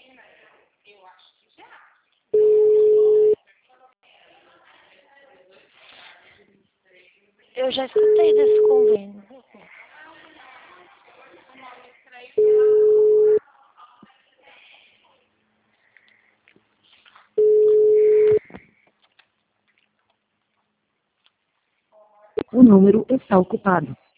Eu já escutei desse convênio. O número está ocupado.